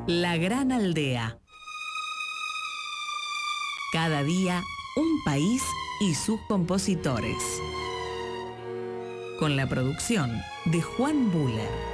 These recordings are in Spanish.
La Gran Aldea. Cada día, un país y sus compositores. Con la producción de Juan Buller.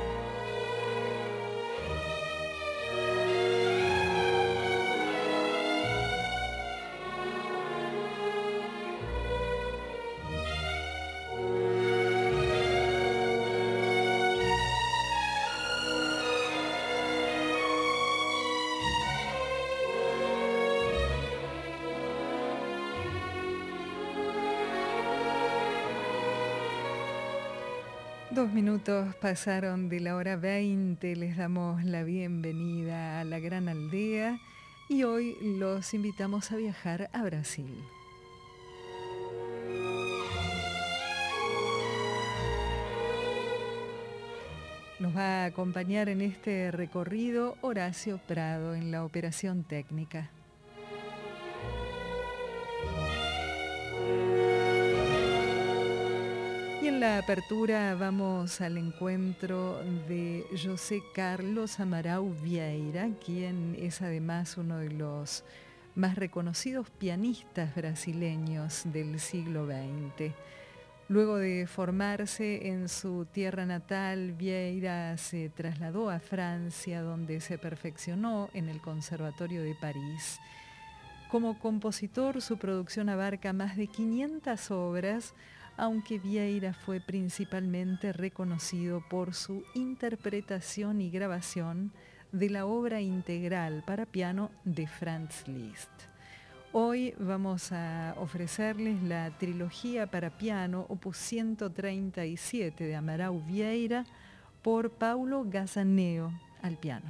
Dos minutos pasaron de la hora 20, les damos la bienvenida a la Gran Aldea y hoy los invitamos a viajar a Brasil. Nos va a acompañar en este recorrido Horacio Prado en la operación técnica. Y en la apertura vamos al encuentro de José Carlos Amaral Vieira, quien es además uno de los más reconocidos pianistas brasileños del siglo XX. Luego de formarse en su tierra natal, Vieira se trasladó a Francia, donde se perfeccionó en el Conservatorio de París. Como compositor, su producción abarca más de 500 obras, aunque Vieira fue principalmente reconocido por su interpretación y grabación de la obra integral para piano de Franz Liszt. Hoy vamos a ofrecerles la trilogía para piano opus 137 de Amaral Vieira por Paulo Gazzaneo al piano.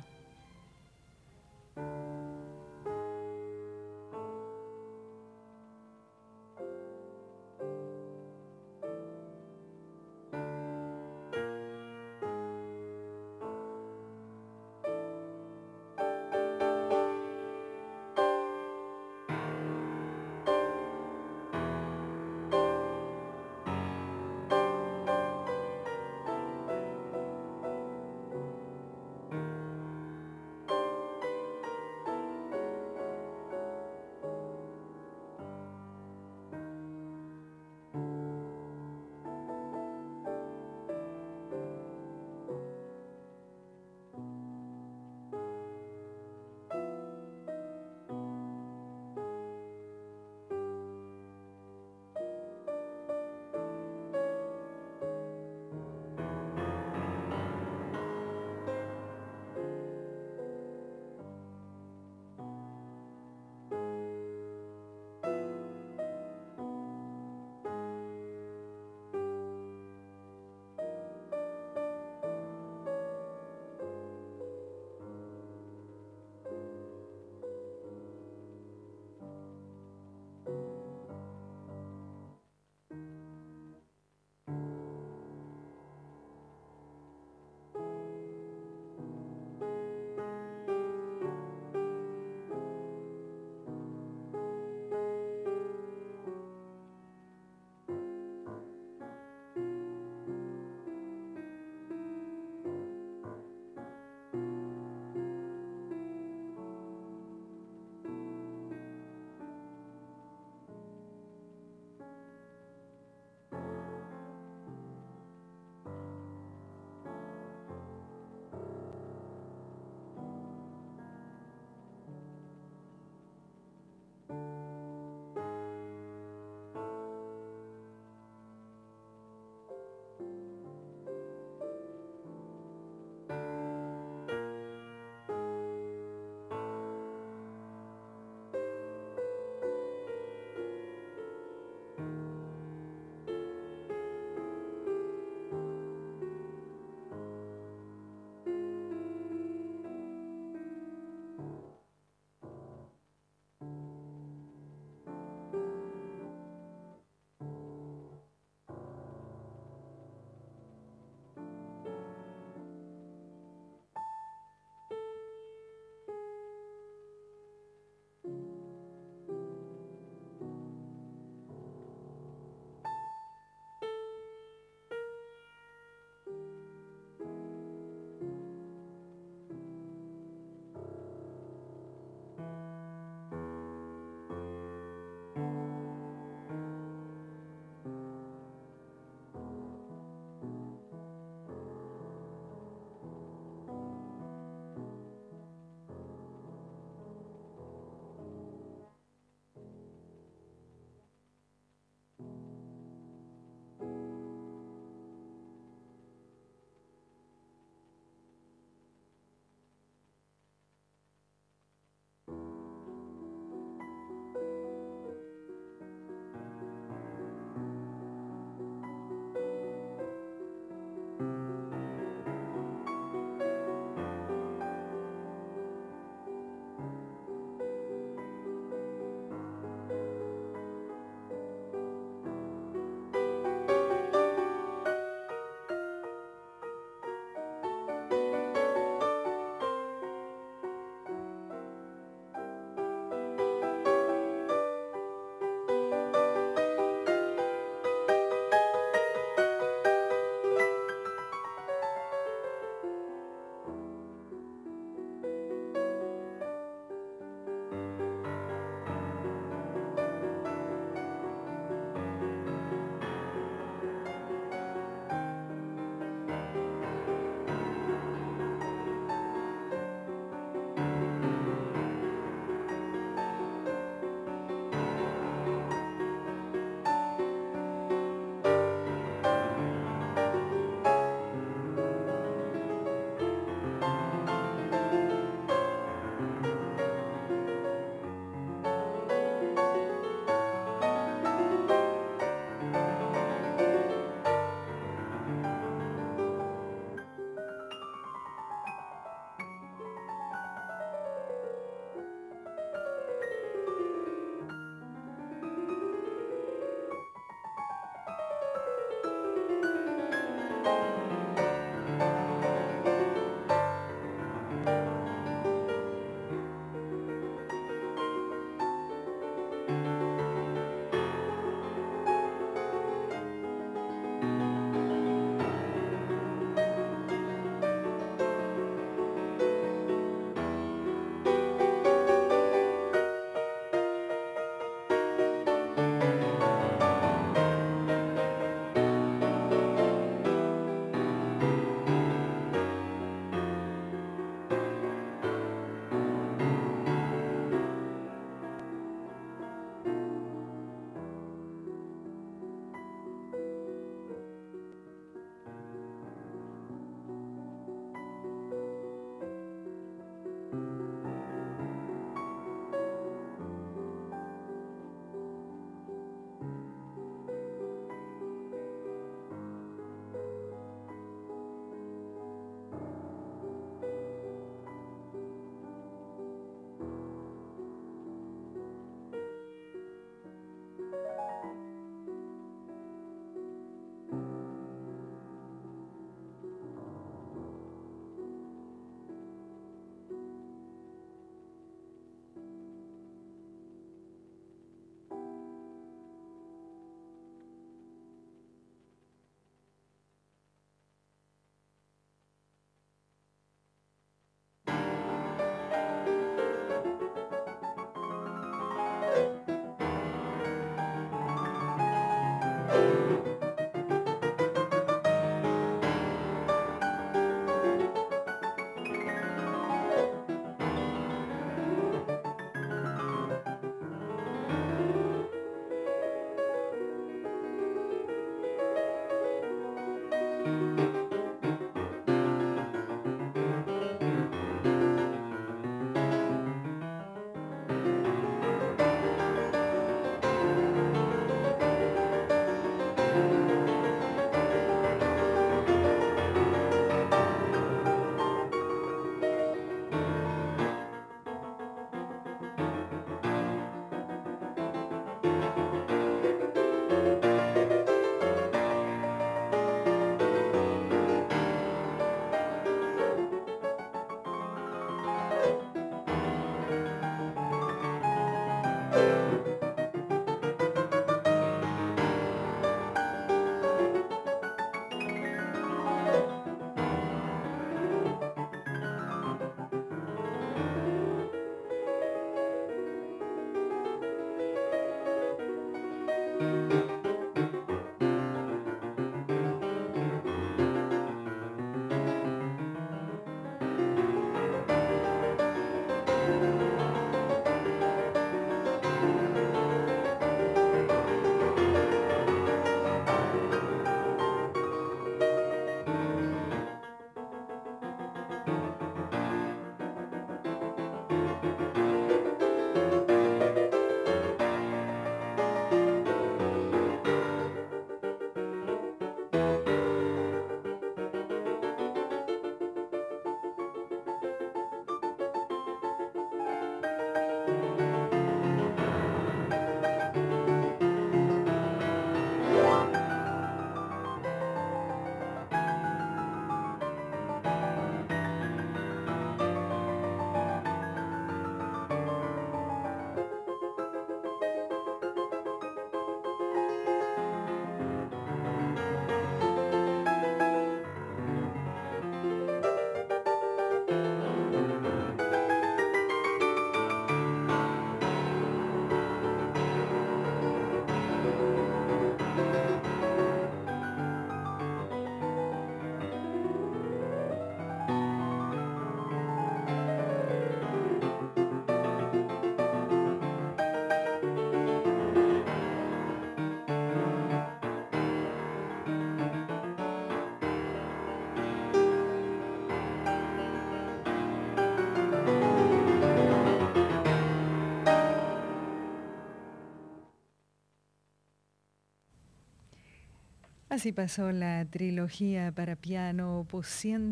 Así pasó la trilogía para piano opus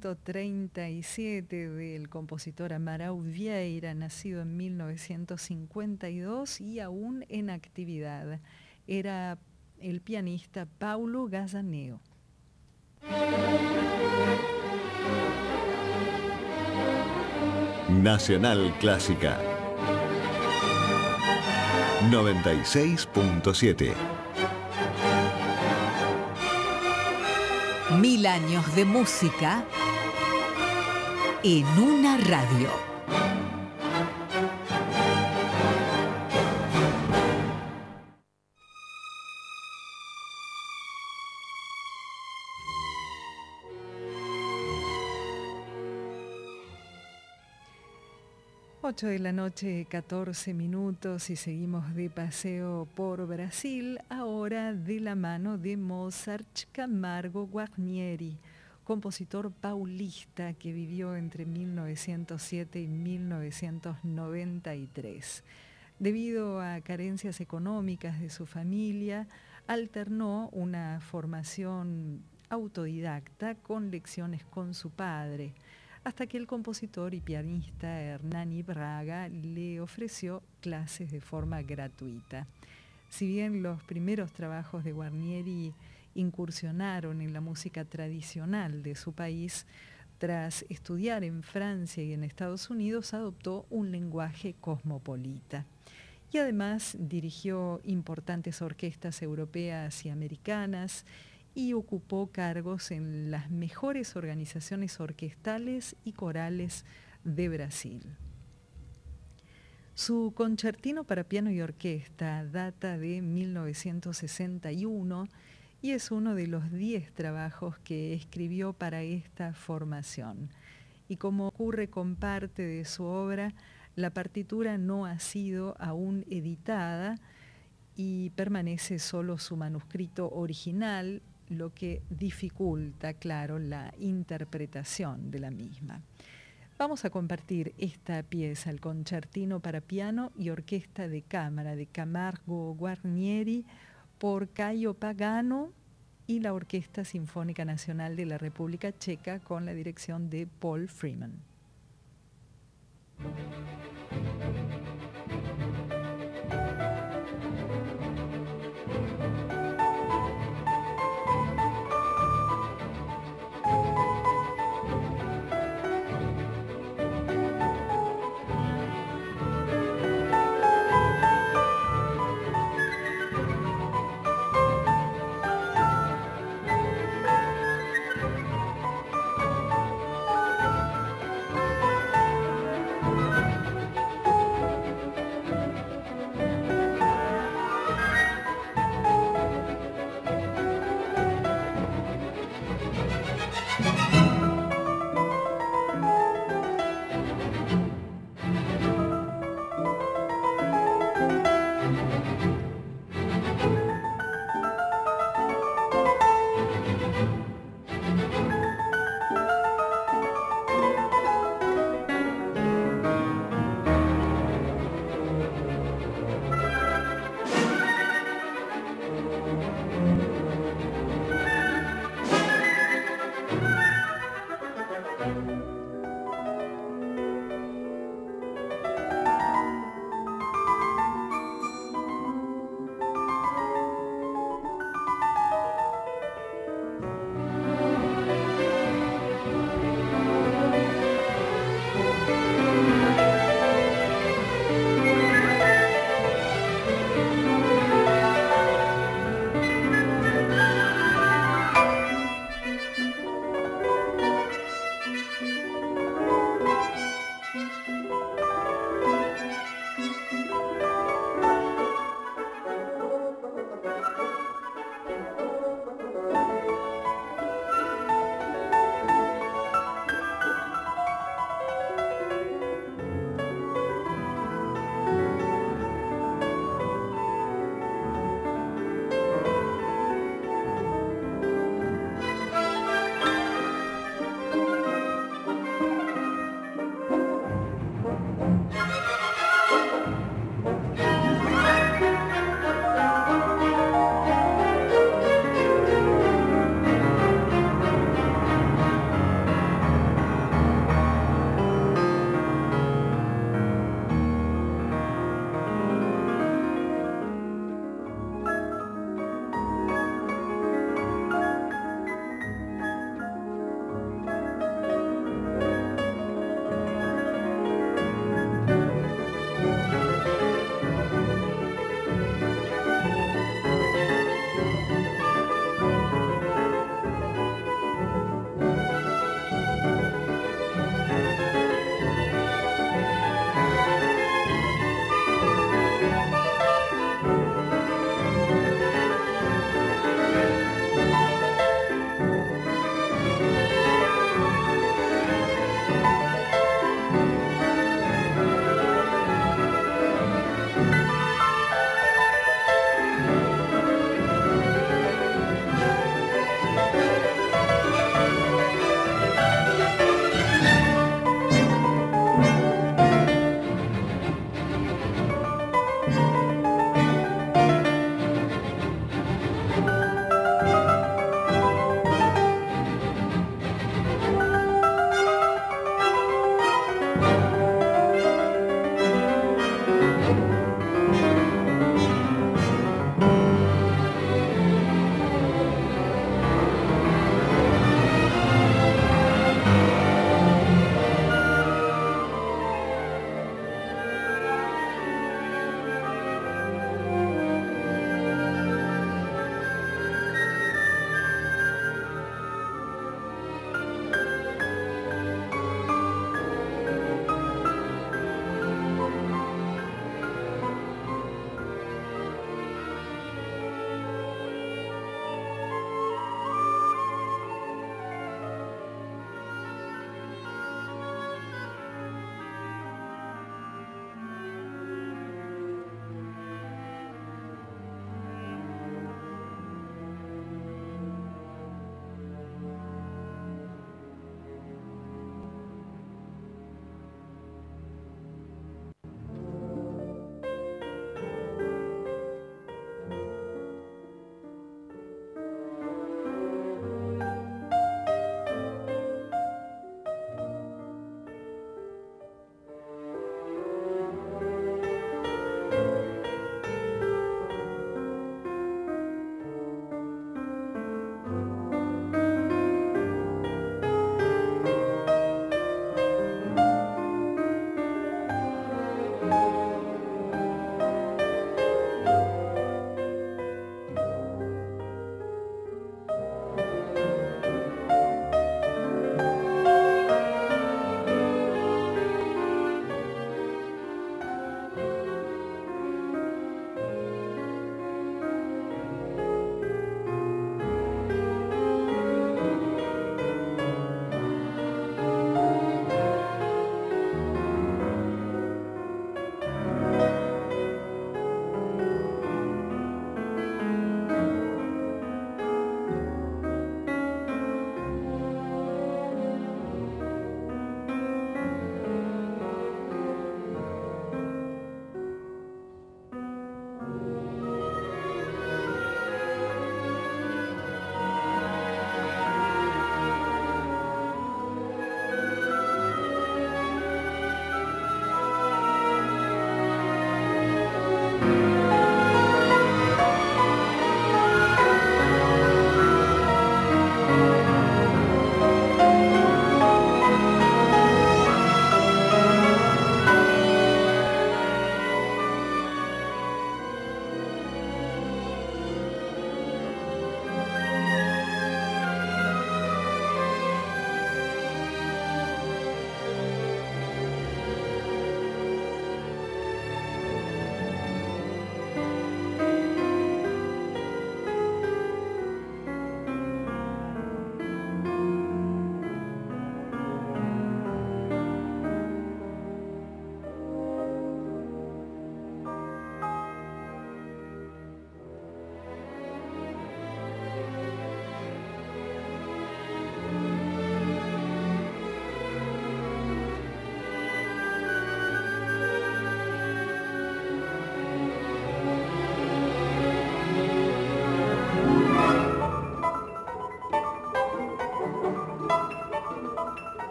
137 del compositor Amaral Vieira, nacido en 1952 y aún en actividad. Era el pianista Paulo Gazaneo. Nacional Clásica 96.7. 1000 años de música en una radio. Ocho de la noche, 14 minutos y seguimos de paseo por Brasil, ahora de la mano de Mozart Camargo Guarnieri, compositor paulista que vivió entre 1907 y 1993. Debido a carencias económicas de su familia, alternó una formación autodidacta con lecciones con su padre, hasta que el compositor y pianista Hernani Braga le ofreció clases de forma gratuita. Si bien los primeros trabajos de Guarnieri incursionaron en la música tradicional de su país, tras estudiar en Francia y en Estados Unidos adoptó un lenguaje cosmopolita. Y además dirigió importantes orquestas europeas y americanas, y ocupó cargos en las mejores organizaciones orquestales y corales de Brasil. Su concertino para piano y orquesta data de 1961 y es uno de los 10 trabajos que escribió para esta formación. Y como ocurre con parte de su obra, la partitura no ha sido aún editada y permanece solo su manuscrito original, lo que dificulta, claro, la interpretación de la misma. Vamos a compartir esta pieza, el concertino para piano y orquesta de cámara de Camargo Guarnieri por Caio Pagano y la Orquesta Sinfónica Nacional de la República Checa con la dirección de Paul Freeman.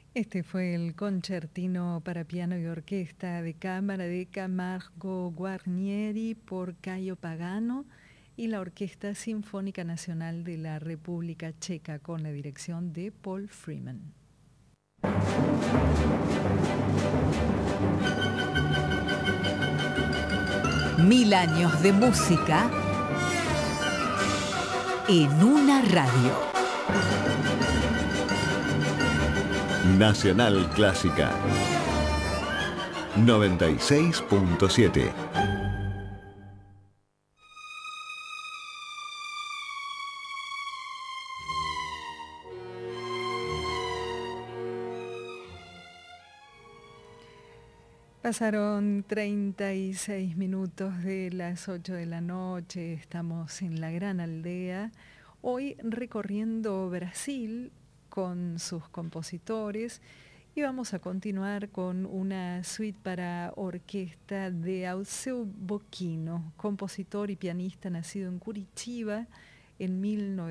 Este fue el concertino para piano y orquesta de cámara de Camargo Guarnieri por Caio Pagano y la Orquesta Sinfónica Nacional de la República Checa con la dirección de Paul Freeman. Mil años de música en una radio. Nacional Clásica 96.7. Pasaron 36 minutos de las 8 de la noche, estamos en la Gran Aldea, hoy recorriendo Brasil con sus compositores y vamos a continuar con una suite para orquesta de Alceu Bocchino, compositor y pianista nacido en Curitiba en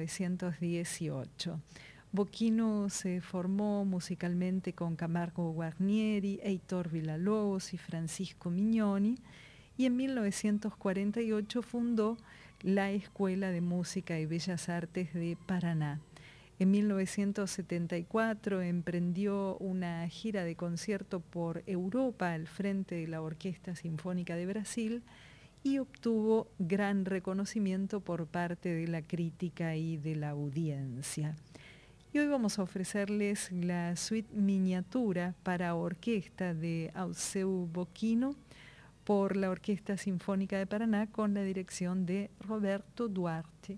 1918. Bocchino se formó musicalmente con Camargo Guarnieri, Heitor Villa-Lobos y Francisco Mignoni y en 1948 fundó la Escuela de Música y Bellas Artes de Paraná. En 1974 emprendió una gira de concierto por Europa al frente de la Orquesta Sinfónica de Brasil y obtuvo gran reconocimiento por parte de la crítica y de la audiencia. Y hoy vamos a ofrecerles la suite miniatura para orquesta de Alceu Bocchino por la Orquesta Sinfónica de Paraná con la dirección de Roberto Duarte.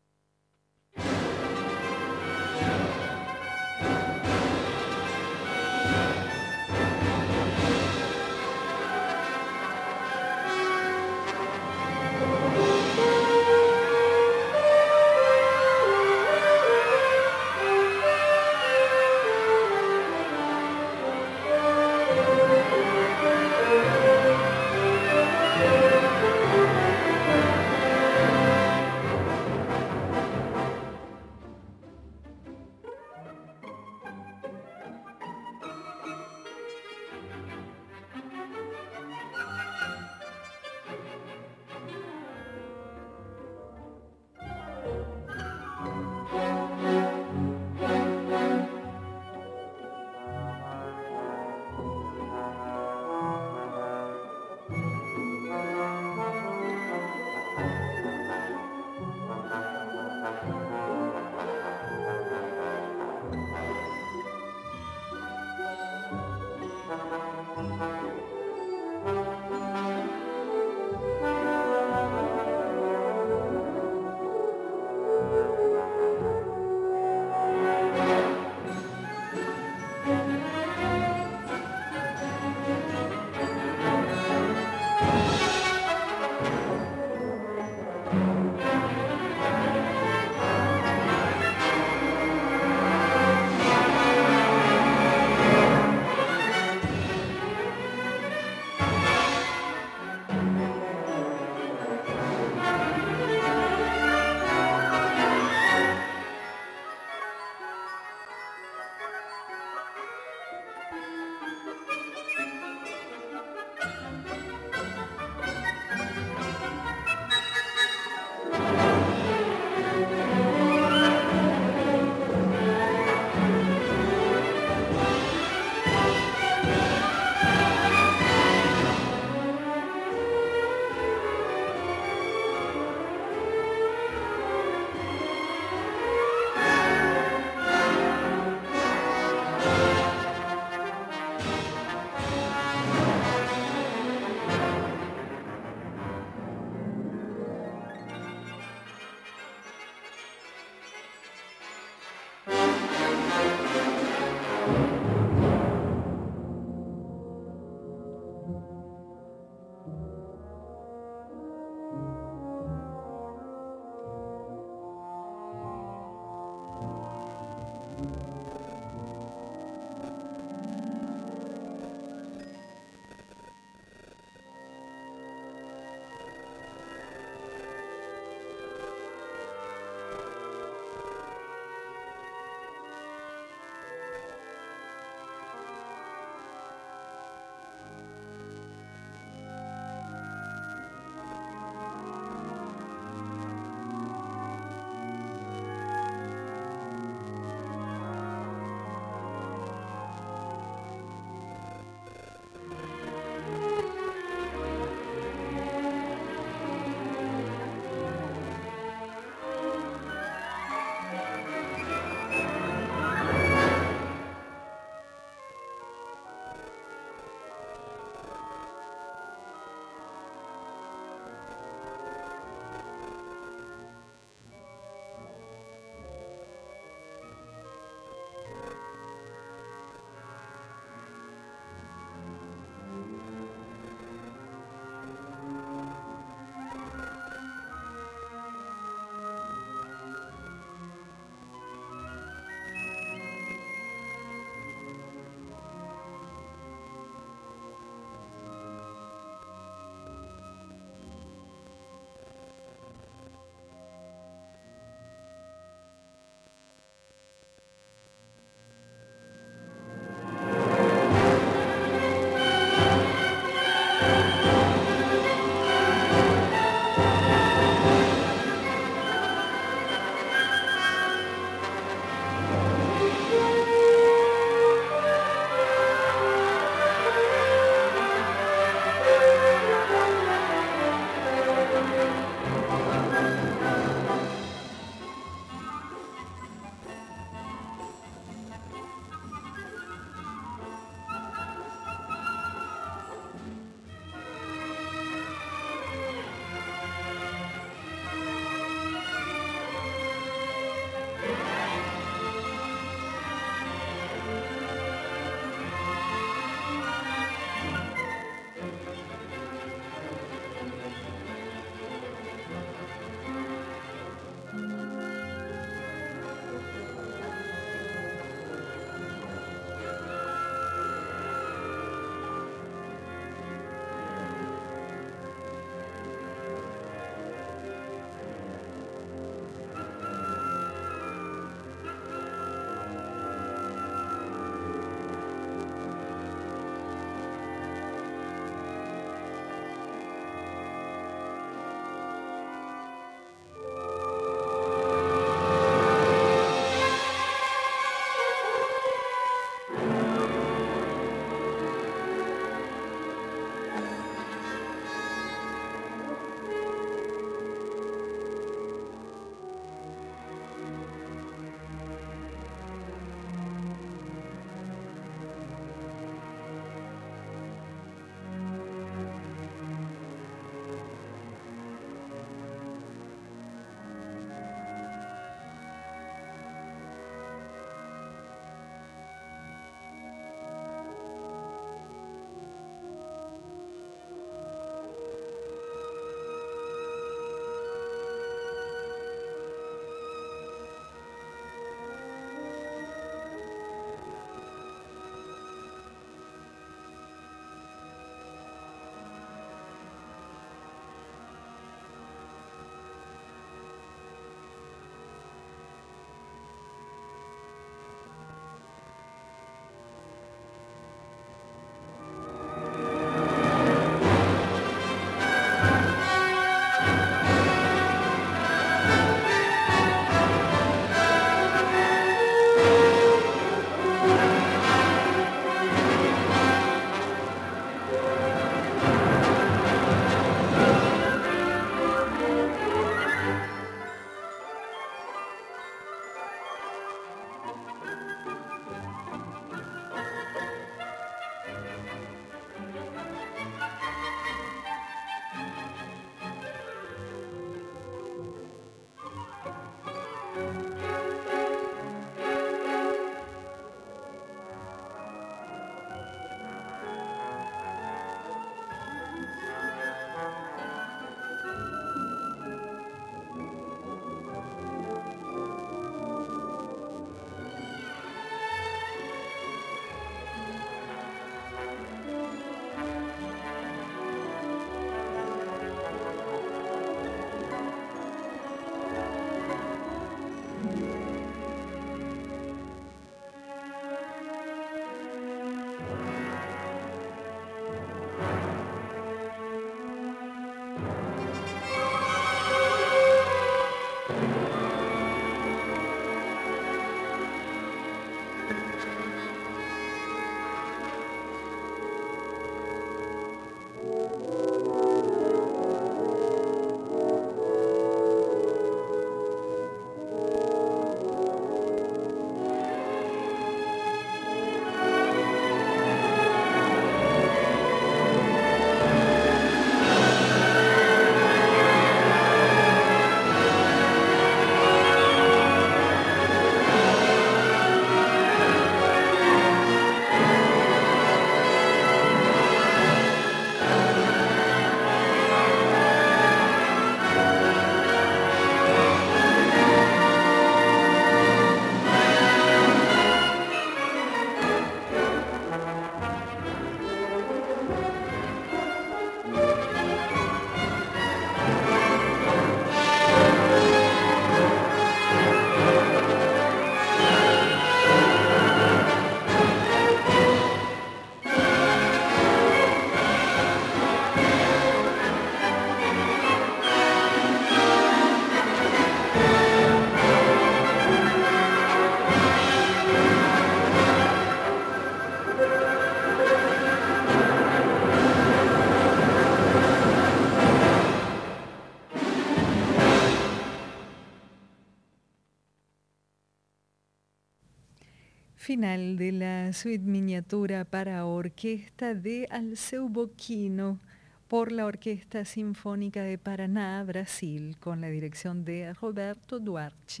Final de la suite miniatura para orquesta de Alceu Boquino por la Orquesta Sinfónica de Paraná, Brasil, con la dirección de Roberto Duarte.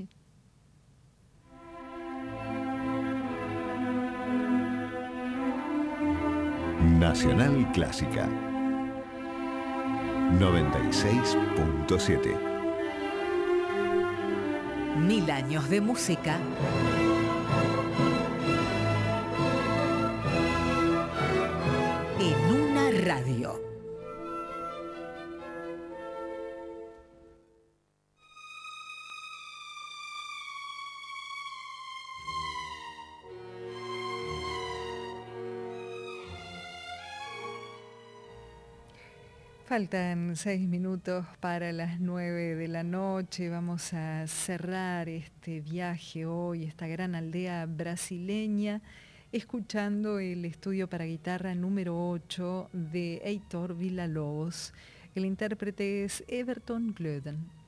Nacional Clásica 96.7. 1000 años de música en una radio. Faltan 6 minutos para las 9 de la noche. Vamos a cerrar este viaje hoy, esta gran aldea brasileña, escuchando el estudio para guitarra número 8 de Heitor Villa-Lobos. El intérprete es Everton Glöden.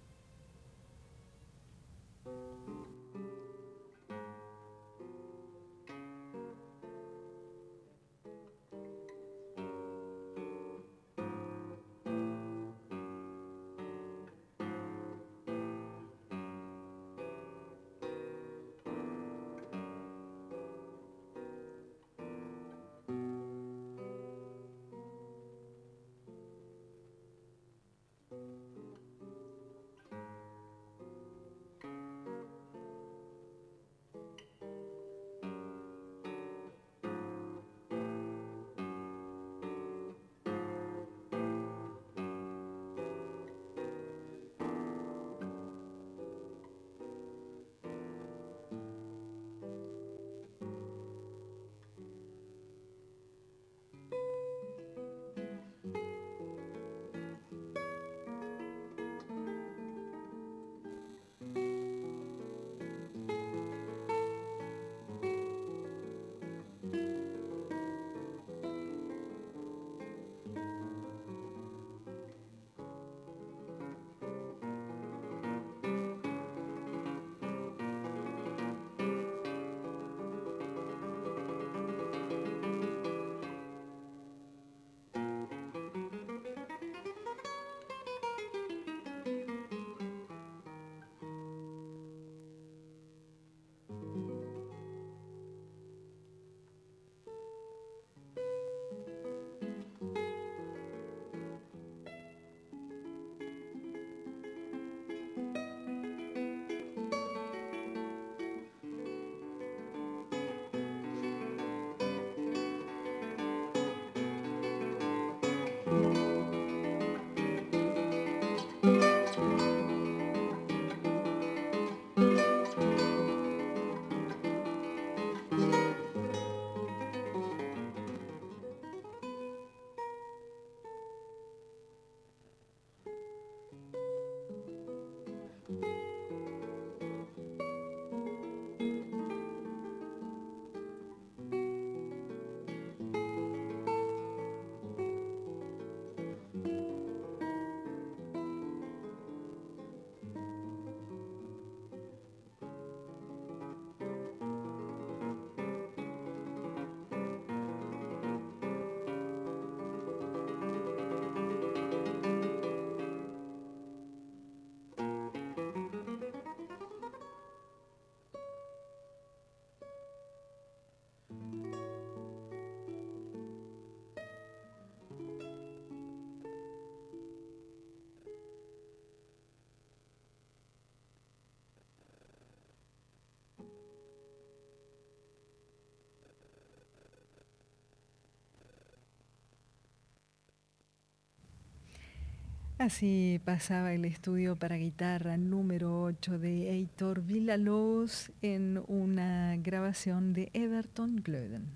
Así pasaba el estudio para guitarra número 8 de Heitor Villa-Lobos en una grabación de Everton Glöden.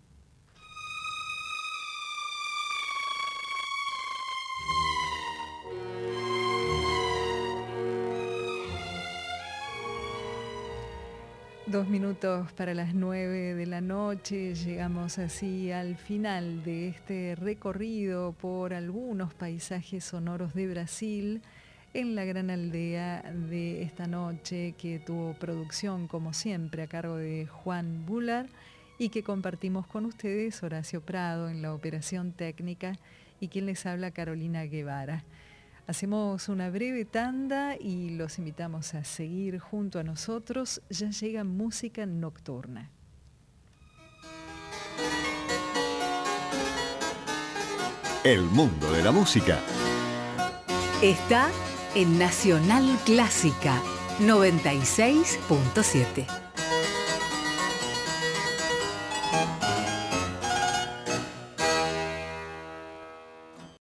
Dos minutos para las 9 de la noche, llegamos así al final de este recorrido por algunos paisajes sonoros de Brasil en la gran aldea de esta noche, que tuvo producción como siempre a cargo de Juan Bular y que compartimos con ustedes Horacio Prado en la operación técnica y quien les habla, Carolina Guevara. Hacemos una breve tanda y los invitamos a seguir junto a nosotros. Ya llega Música Nocturna. El mundo de la música Está en Nacional Clásica 96.7.